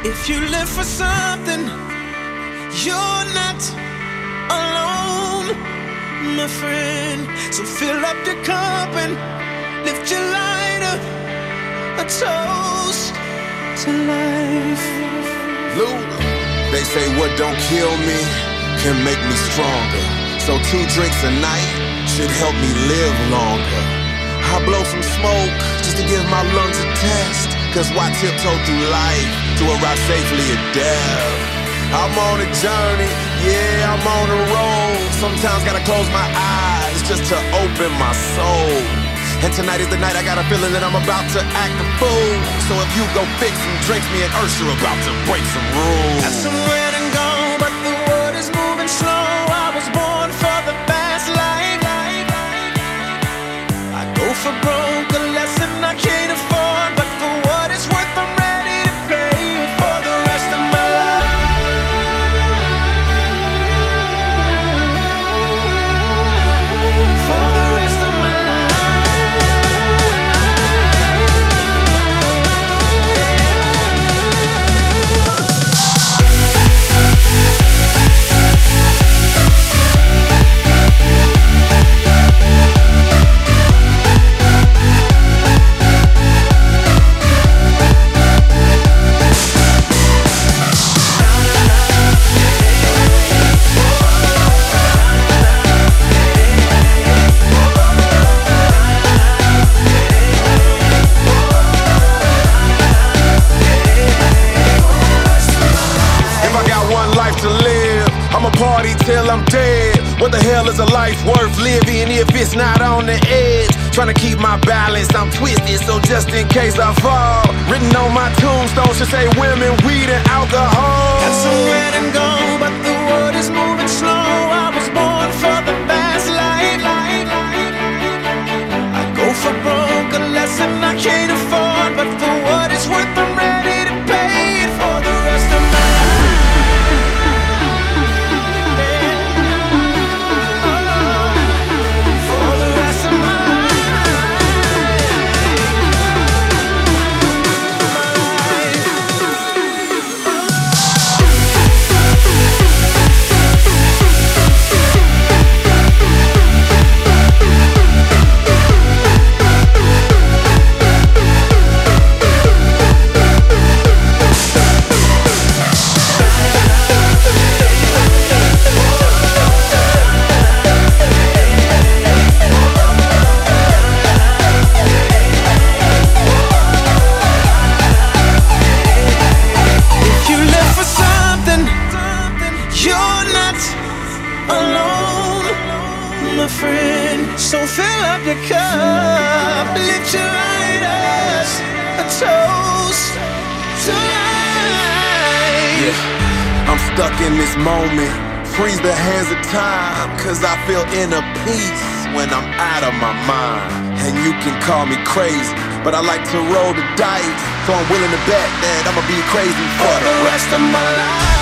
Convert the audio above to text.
If you live for something, you're not alone, my friend. So fill up your cup and lift your lighter, a toast to life. Luda. They say what don't kill me can make me stronger. So 2 drinks a night should help me live longer. I blow some smoke just to give my lungs a test. Cause why tiptoe through life to arrive safely at death? I'm on a journey, yeah, I'm on a road. Sometimes gotta close my eyes just to open my soul. And tonight is the night I got a feeling that I'm about to act a fool. So if you go fix some drinks, me and Ursula are about to break some rules. Got some red and gold, but the world is moving slow. I was born for the fast life. I go for broke, a lesson I can't afford, but for what it's worth, I'm ready to pay for the rest of my life. For the rest of my to live, I'ma party till I'm dead. What the hell is a life worth living if it's not on the edge? Trying to keep my balance, I'm twisted, so just in case I fall, written on my tombstone should say women, weed, and alcohol. Got some red and gold, but the world is moving slow. I was born for the fast life. I go for broke, a lesson I can't afford, but for what it's worth, I'm ready to pay it for the rest of my life. My friend, so fill up your cup, lift your lighters, a toast to life. Yeah, I'm stuck in this moment, freeze the hands of time, cause I feel inner peace when I'm out of my mind. And you can call me crazy, but I like to roll the dice, so I'm willing to bet that I'ma be crazy for the rest of my life.